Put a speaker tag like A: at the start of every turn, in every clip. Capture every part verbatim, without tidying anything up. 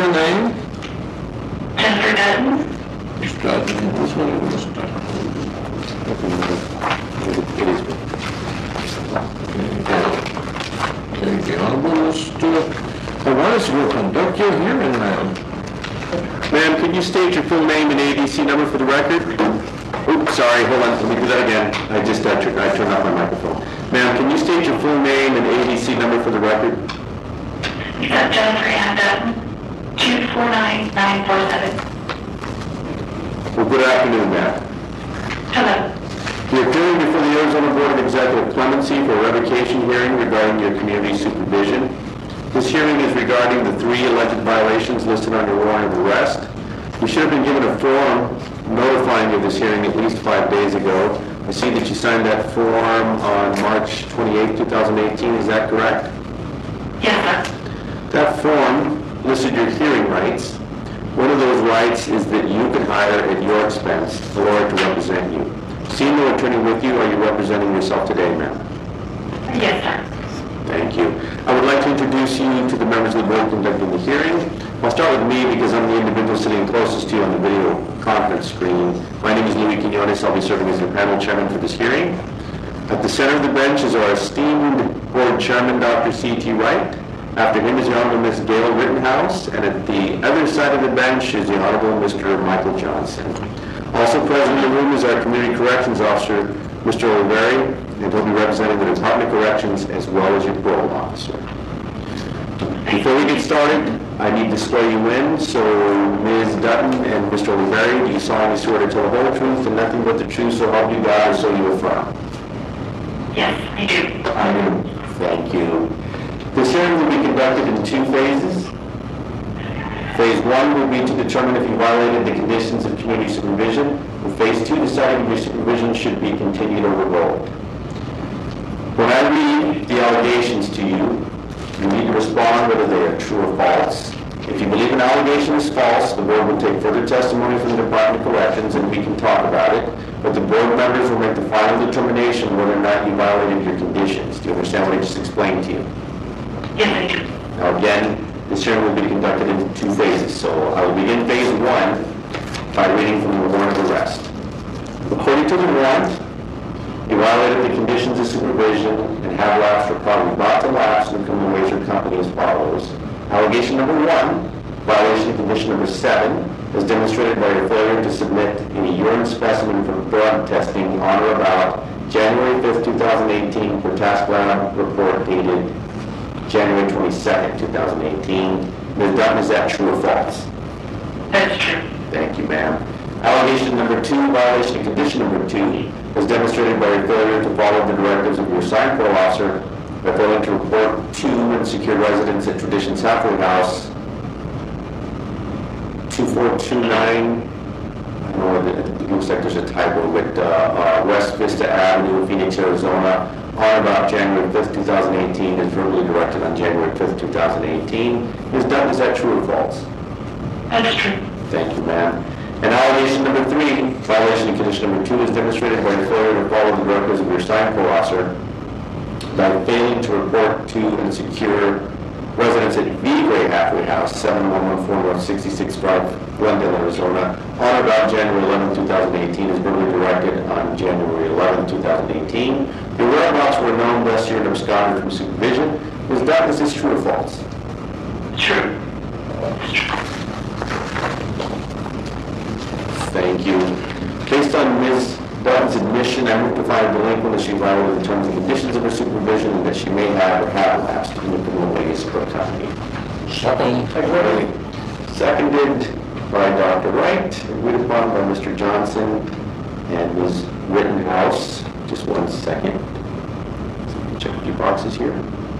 A: your name?
B: Jennifer Dutton.
A: Mister Dutton. This one is Mister Dutton. It is. Okay, the Honorable Mister Morris will conduct your hearing, ma'am.
C: Ma'am, can you state your full name and A D C number for the record? Oops, sorry, hold on, let me do that again. I just uh, turned, I turned off my microphone. Ma'am, can you state your full name and A D C number for the record?
B: Is that Jennifer Ann Dutton? two four nine nine four seven.
C: Well, good afternoon, ma'am.
B: Hello.
C: You're appearing before the Arizona Board of Executive Clemency for a revocation hearing regarding your community supervision. This hearing is regarding the three alleged violations listed on your warrant of arrest. You should have been given a form notifying you of this hearing at least five days ago. I see that you signed that form on March twenty-eighth, two thousand eighteen. Is that correct?
B: Yes, sir.
C: That form listed your hearing rights. One of those rights is that you can hire at your expense a lawyer to represent you. Seeing no attorney with you, are you representing yourself today, ma'am?
B: Yes, sir.
C: Thank you. I would like to introduce you to the members of the board conducting the hearing. I'll start with me because I'm the individual sitting closest to you on the video conference screen. My name is Louis Quinones. I'll be serving as the panel chairman for this hearing. At the center of the bench is our esteemed board chairman, Doctor C T Wright. After him is the Honorable Miz Gail Rittenhouse, and at the other side of the bench is the Honorable Mister Michael Johnson. Also present in the room is our Community Corrections Officer, Mister Oliveri, and he'll be representing the Department of Corrections as well as your parole officer. Before we get started, I need to swear you in, so Miz Dutton and Mister Oliveri, do you solemnly swear to tell the whole truth and nothing but the truth, so help you God, or so you affirm?
B: Yes, I do.
C: I do. Thank you. This hearing will be conducted in two phases. Phase one will be to determine if you violated the conditions of community supervision, and phase two deciding if your supervision should be continued or revoked. When I read the allegations to you, you need to respond whether they are true or false. If you believe an allegation is false, the board will take further testimony from the Department of Corrections and we can talk about it, but the board members will make the final determination whether or not you violated your conditions. Do you understand what I just explained to you?
B: Yes, I do.
C: Now again, this hearing will be conducted in two phases, so I will begin phase one by reading from the warrant of arrest. According to the warrant, you violated the conditions of supervision and have lapsed or probably about to lapse in the criminal wager company as follows. Allegation number one, violation of condition number seven, is demonstrated by your failure to submit a urine specimen for blood testing on or about January fifth, two thousand eighteen for task lab report dated January twenty-second, two thousand eighteen. Miz Dutton, is that true or false?
B: That's true.
C: Thank you, ma'am. Allegation number two, violation of condition number two, is demonstrated by your failure to follow the directives of your assigned parole officer by failing to report to and secure residence at Traditions Halfway House, two four two nine, I don't know, it looks like there's a typo, but uh, uh, West Vista Avenue, Phoenix, Arizona, on about January fifth, two thousand eighteen, is verbally directed on January fifth, two thousand eighteen. Miz Dutton, is that true or false?
B: That's true.
C: Thank you, ma'am. And allegation number three, violation of condition number two, is demonstrated by your failure to follow the directives of your assigned parole officer by failing to report to and secure residence at V. Gray Halfway House, seven one one four North sixty-sixth Drive, Glendale, Arizona, on or about January eleventh, two thousand eighteen, is verbally directed on January eleventh, two thousand eighteen. Your whereabouts were known lest you're absconded from supervision. Miz Dutton, is this true or false?
B: True. That's true.
C: Thank you. Based on Miz Dutton's admission, I move to find delinquent that she violated the terms and conditions of her supervision and that she may have or have lapsed in the criminal ways of her company.
A: Second.
C: Seconded by Doctor Wright, agreed upon by Mister Johnson and Miz Rittenhouse. Just one second. Check a few boxes here.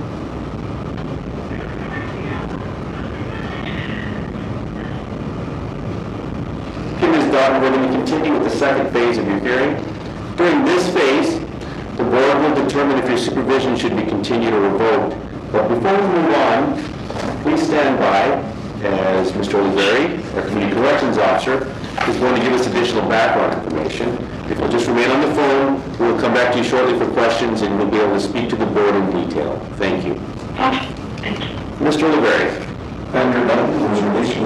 C: Miz Dutton, we're going to continue with the second phase of your hearing. During this phase, the board will determine if your supervision should be continued or revoked. But before we move on, please stand by as Mister Oliveri, our Community Corrections Officer, is going to give us additional background information. If you'll just remain on the phone, we'll come back to you shortly for questions and we'll be able to speak to the board in detail. Thank you.
B: Okay. Thank you.
C: Mister Oliveri.
A: Under the observation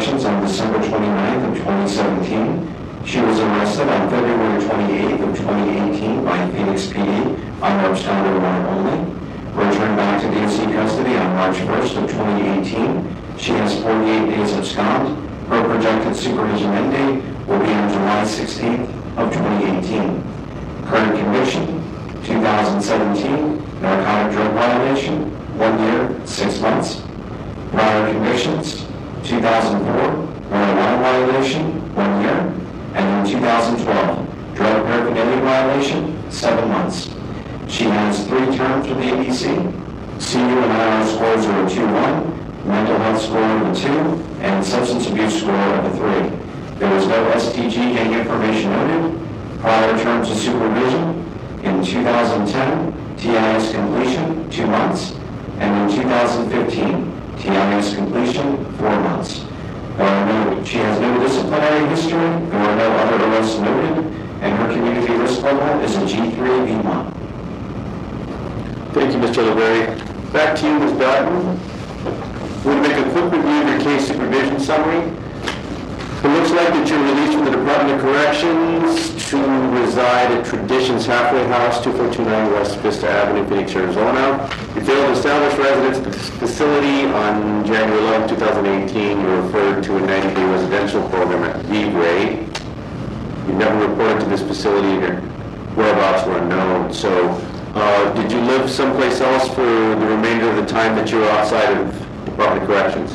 D: Corrections on December twenty-ninth of twenty seventeen. She was arrested on February twenty-eighth of twenty eighteen by Phoenix P D on absconder warrant only. Returned back to D C custody on March first of twenty eighteen. She has forty-eight days abscond. Her projected supervision end date will be on July sixteenth of twenty eighteen. Current conviction, two thousand seventeen, narcotic drug violation, one year, six months. Prior convictions, two thousand four, marijuana violation, one year. And in two thousand twelve, drug paraphernalia violation, seven months. She has three terms with the A B C. C U and I R scores are a two one, mental health score of a two, and substance abuse score of a three. There was no S T G gang information noted. Prior terms of supervision, in two thousand ten, T I S completion, two months, and in two thousand fifteen, T I S completion, four months. There are no, she has no disciplinary history, there are no other arrests noted, and her community risk level is a G three V one.
C: Thank you, Mister LeBerry. Back to you, Miz Bratton. We'll make a quick review of your case supervision summary. It looks like that you're released from the Department of Corrections to reside at Traditions Halfway House, two four two nine West Vista Avenue, Phoenix, Arizona. You failed to establish residence at the facility on January eleventh, two thousand eighteen. You were referred to a ninety-day residential program at V-Ray. You never reported to this facility, and your whereabouts were unknown. So, uh, did you live someplace else for the remainder of the time that you were outside of Department of Corrections?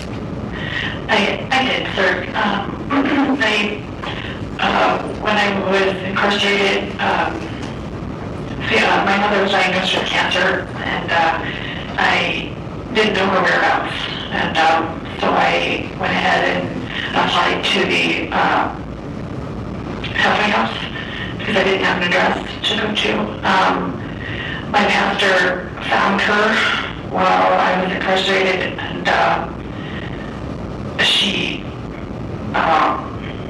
B: I, I did, sir. Um, I, uh, when I was incarcerated, um, see, uh, my mother was diagnosed with cancer, and uh, I didn't know her whereabouts. And um, so I went ahead and applied to the uh, halfway house because I didn't have an address to go to. Um, my pastor found her while I was incarcerated, and uh, she, um,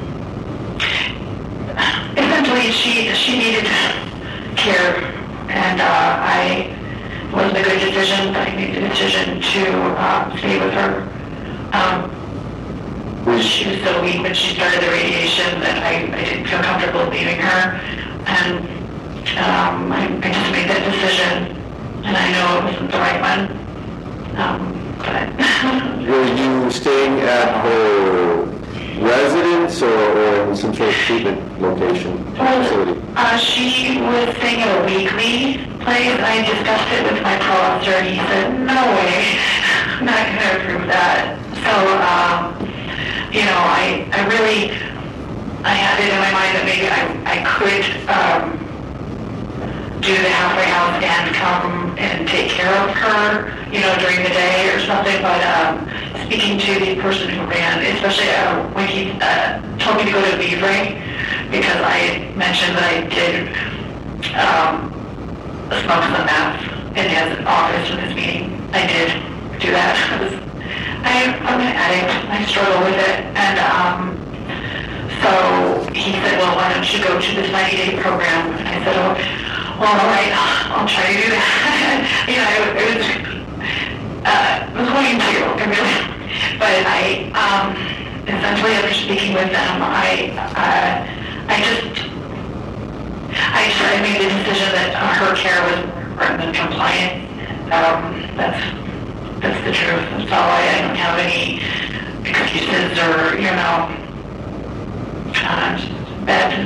B: essentially, she she needed care, and uh, I it wasn't a good decision, but I made the decision to uh, stay with her. Um, she was so weak when she started the radiation that I, I didn't feel comfortable leaving her, and um, I, I just made that decision, and I know it wasn't the right one. Um, but
C: Were you staying at her residence or, or in some sort of treatment location, facility?
B: Uh, she was staying at a weekly place. I discussed it with my pro officer, and he said, no way, I'm not going to approve that. So, um, you know, I, I really, I had it in my mind that maybe I, I could um, do the halfway house and come and take care of her, you know, during the day or something, but um, speaking to the person who ran, especially uh, when he uh, told me to go to V-Ray, because I mentioned that I did um, smoke some meth in his office with his meeting. I did do that. I, I'm an addict. I struggle with it. And um, so he said, well, why don't you go to this ninety-day program? And I said, oh, well, all right, I'll try to do that. you know, it, it was, uh, I was going to, I really, but I, um, essentially after speaking with them, I, uh, I just, I just, I made the decision that uh, her care was more than compliant. Um, that's, that's the truth. That's all. I, I don't have any excuses or, you know, uh, just bad,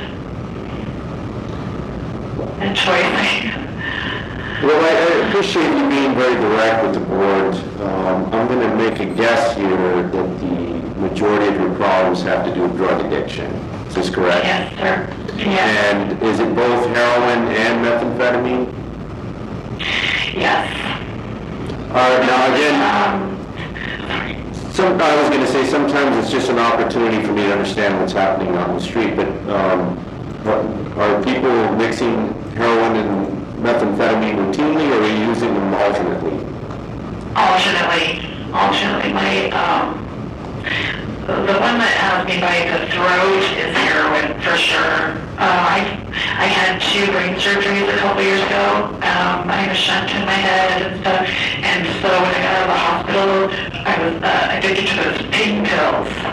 B: bad choice.
C: Well, I, I appreciate you being very direct with the board. Um, I'm going to make a guess here that the majority of your problems have to do with drug addiction. Is this correct?
B: Yes, sir. Yes.
C: And is it both heroin and methamphetamine?
B: Yes.
C: Uh, now again,
B: Um,
C: some, I was going to say sometimes it's just an opportunity for me to understand what's happening on the street, but um, are, are people mixing heroin and methamphetamine routinely, or are you using them alternately?
B: alternately, alternately, my, um, the one that has me by the throat is heroin for sure. Uh, I I had two brain surgeries a couple years ago. Um, I had a shunt in my head and stuff, and so when I got out of the hospital, I was uh, addicted to those pain pills.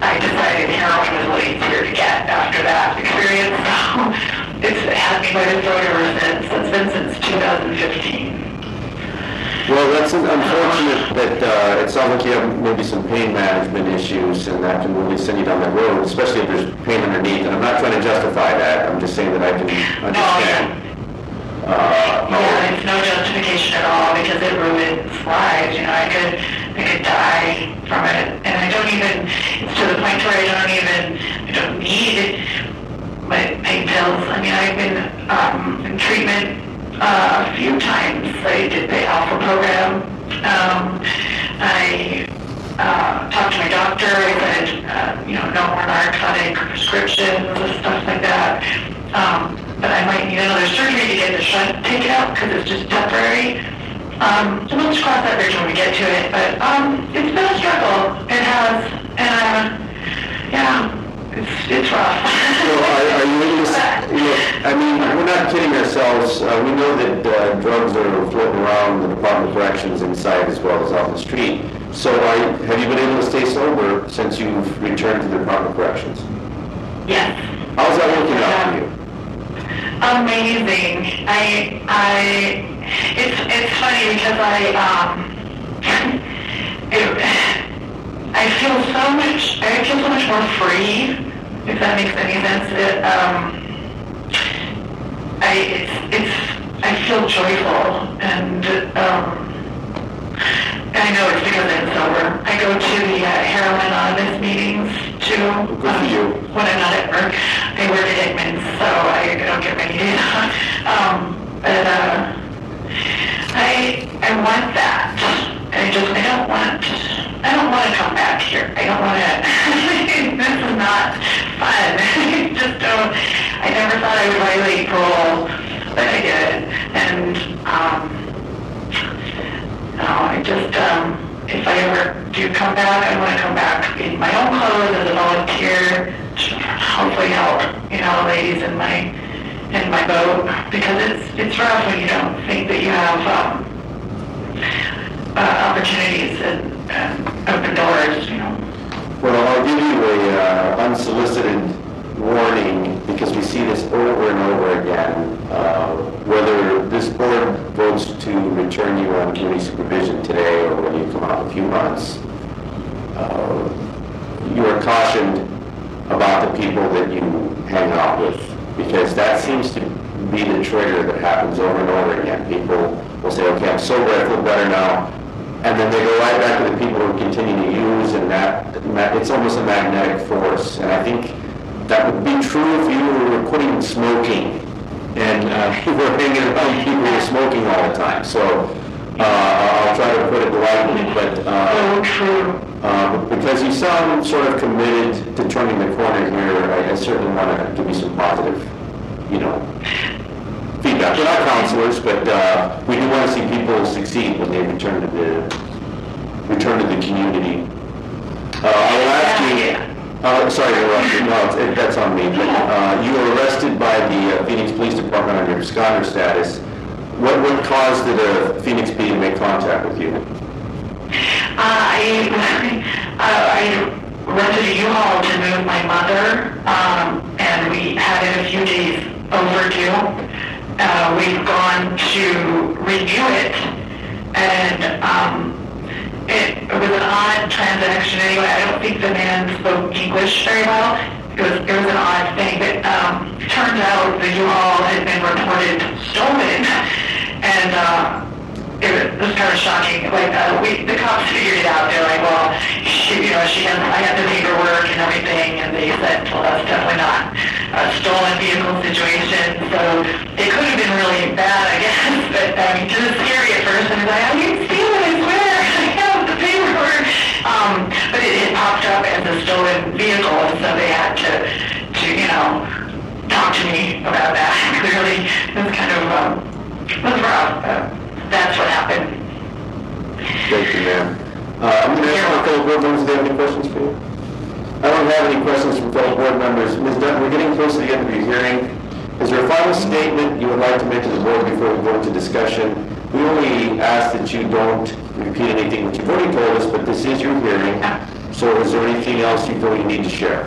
B: I decided heroin was a little easier to get after that experience. So it's had me by the throat ever since. It's been since two thousand fifteen.
C: Well, that's unfortunate that uh, it sounds like you have maybe some pain management issues, and that can really send you down that road, especially if there's pain underneath. And I'm not trying to justify that. I'm just saying that I can understand.
B: Oh,
C: uh,
B: yeah, it's no justification at all because it ruins lives. You know, I could, I could die from it, and I don't even. It's to the point where I don't even, I don't need my pain pills. I mean, I've been um, in treatment uh, a few times. I did the Alpha program. Um, I uh, talked to my doctor. I said, uh, you know, no more narcotic prescriptions and stuff like that. Um, but I might need another surgery to get the shunt taken out because it's just temporary. Um, so let's cross that bridge when we get to it. But um, it's been a struggle. It has, and uh, yeah, it's it's rough.
C: So are, are you able to, you know, I mean, we're not kidding ourselves. Uh, we know that uh, drugs are floating around the Department of Corrections inside as well as out the street. So are you, have you been able to stay sober since you've returned to the Department of Corrections?
B: Yes.
C: How's that working out for you?
B: Amazing. I I it's it's funny because I um it, I feel so much I feel so much more free, if that makes any sense. It, um I it's it's I feel joyful, and um I know it's because I'm sober. I go to the uh, Heroin Anonymous meetings too.
C: Good for you.
B: Um, when I'm not at work. I work at Hickman's, so I don't get many days off. Um, but uh, I I want that. I just I don't want I don't want to come back here. I don't want to. This is not fun. I just don't. I never thought I would violate parole, but I did. And um, no, I just um, if I ever do come back, I want to come back in my own clothes as a volunteer. Hopefully help, you know, ladies in my in my boat, because it's it's rough when you don't think that you have um, uh, opportunities and, and open doors, you know.
C: Well, I'll give you a uh, unsolicited warning, because we see this over and over again. Uh, whether this board votes to return you on community supervision today or when you come out in a few months, uh, you are cautioned about the people that you hang out with, because that seems to be the trigger that happens over and over again. People will say, okay, I'm sober, I feel better now, and then they go right back to the people who continue to use, and that, it's almost a magnetic force. And I think that would be true if you were quitting smoking and uh, you were hanging around people who are smoking all the time. So uh, I'll try to put it lightly, but uh,
B: Oh, true.
C: uh, because you sound sort of committed to turning the corner here, I, I certainly want to give you some positive, you know, feedback. We're not counselors, but uh, we do want to see people succeed when they return to the return to the community. Uh, I will ask you. Uh, sorry, no, it's, it, that's on me. But uh, you were arrested by the uh, Phoenix Police Department on your absconder status. What what caused the uh, Phoenix P D to make contact with you?
B: Uh, I uh, I rented a U-Haul to move my mother, um, and we had it a few days overdue. Uh, we've gone to renew it, and um, it, it was an odd transaction anyway. I don't think the man spoke English very well. It was it was an odd thing, but um, it turns out the U-Haul had been reported stolen, and uh, it was kind of shocking. Like uh, we, the cops figured it out. They're like, well, she, you know, she has, I got the paperwork and everything, and they said, well, that's definitely not a stolen vehicle situation. So it could have been really bad, I guess. But I mean, it was scary at first. And I was like, I didn't steal it, I swear. I have the paperwork. Um, but it, it popped up as a stolen vehicle, and so they had to, to you know, talk to me about that. Clearly, it was kind of um, it was rough. But that's what happened.
C: Thank you, ma'am. Uh, I'm going to ask my fellow board members if they have any questions for you. I don't have any questions from fellow board members. Miz Dunn, we're getting close to the end of your hearing. Is there a final statement you would like to make to the board before we go into discussion? We only ask that you don't repeat anything that you've already told us, but this is your hearing. So is there anything else you feel you need to share?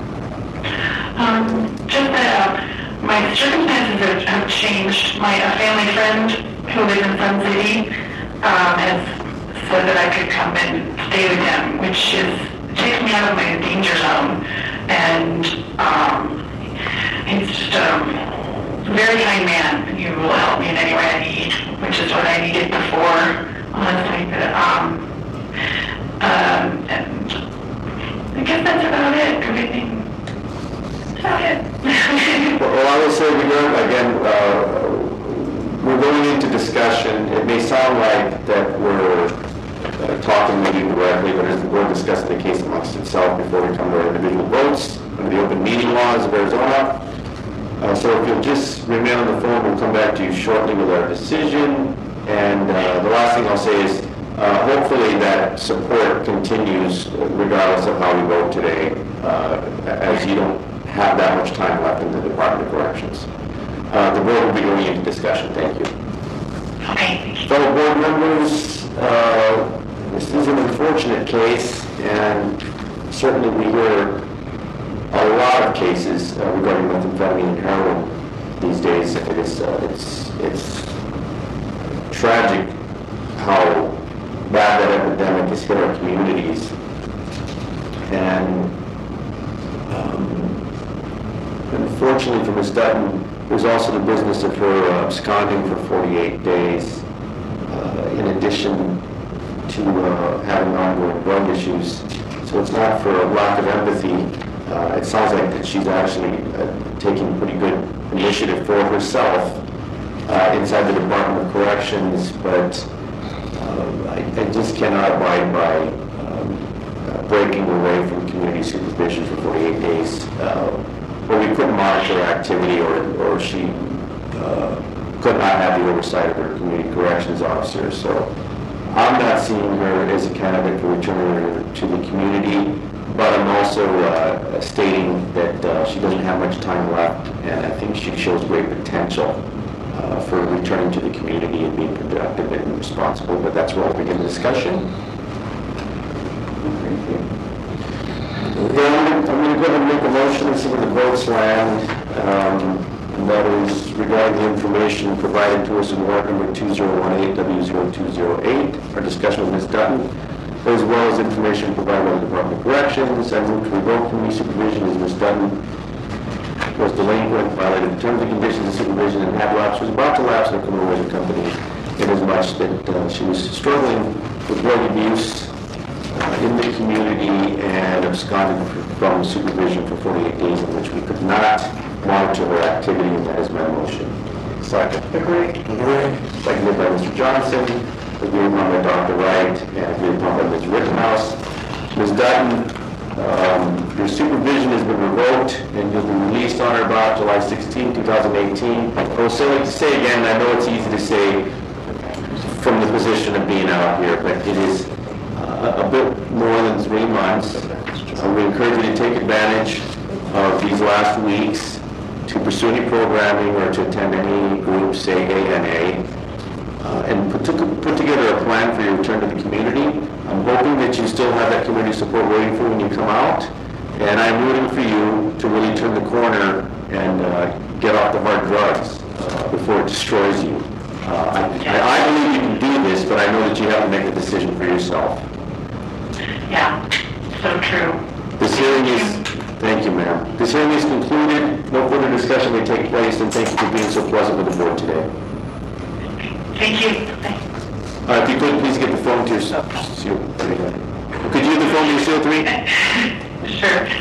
B: Um, just that uh, my circumstances have, have changed. My a family friend who lives in Sun City um, has said that I could come and stay with him, which is takes me out of my danger zone. And um, he's just a very kind man. He will help me in any way I need, which is what I needed before, honestly. But, um, um, and I guess that's about it. Everything. About it.
C: Well, I will say, we don't, again, uh, we're going into discussion. It may sound like that we're uh, talking maybe directly, but as we're discussing the case amongst itself before we come to our individual votes under the open meeting laws of Arizona. Uh, so if you'll just remain on the phone, we'll come back to you shortly with our decision. And uh, the last thing I'll say is, uh, hopefully that support continues regardless of how we vote today, uh, as you don't have that much time left in the Department of Corrections. Uh, the board will be going into discussion. Thank you.
B: Okay, thank you.
C: Fellow board members, uh, this is an unfortunate case, and certainly we hear a lot of cases uh, regarding methamphetamine and heroin these days. It is, uh, it's, it's tragic how bad that epidemic has hit our communities. And um, unfortunately for Miz Dutton, there's also the business of her uh, absconding for forty-eight days, uh, in addition to uh, having ongoing drug issues. So it's not for a lack of empathy. Uh, it sounds like that she's actually uh, taking pretty good initiative for herself uh, inside the Department of Corrections, but uh, I, I just cannot abide by um, uh, breaking away from community supervision for forty-eight days, uh, where we couldn't monitor activity, or, or she uh, could not have the oversight of her community corrections officer. So I'm not seeing her as a candidate for returning her to the community. But I'm also uh, stating that uh, she doesn't have much time left, and I think she shows great potential uh, for returning to the community and being productive and responsible. But that's where we'll begin the discussion. Yeah, I'm going to go ahead and make a motion and see where the votes land. Um, and that is regarding the information provided to us in warrant number two zero one eight W zero two zero eight, our discussion with Miz Dutton, as well as information provided by the Department of Corrections. I move to revoke community supervision as Miz Dutton was delinquent, violated the terms and conditions of supervision, and had lapsed, was about to lapse in a criminal related company, inasmuch that uh, she was struggling with drug abuse uh, in the community and absconded from supervision for forty-eight days, in which we could not monitor her activity, and that is my motion. Second. Agree. Agree. Seconded by Mister Johnson. Agreed upon by Doctor Wright, and agreed upon by Miz Rittenhouse. Miz Dutton, um, your supervision has been revoked, and you'll be released on or about July sixteenth, two thousand eighteen. I will say, like to say again, I know it's easy to say from the position of being out here, but it is uh, a bit more than three months. Uh, we encourage you to take advantage of these last weeks to pursue any programming or to attend any groups, say A N A. Uh, and put, to, put together a plan for your return to the community. I'm hoping that you still have that community support waiting for when you come out. And I'm rooting for you to really turn the corner and uh, get off the hard drugs uh, before it destroys you. Uh, I, I, I believe you can do this, but I know that you have to make a decision for yourself.
B: Yeah, so true.
C: This hearing is, thank you, ma'am. This hearing is concluded. No further discussion may take place, and thank you for being so pleasant with the board today.
B: Thank you.
C: Uh, if you could, please get the phone to your seal. Could you get the phone to your seal three?
B: Sure.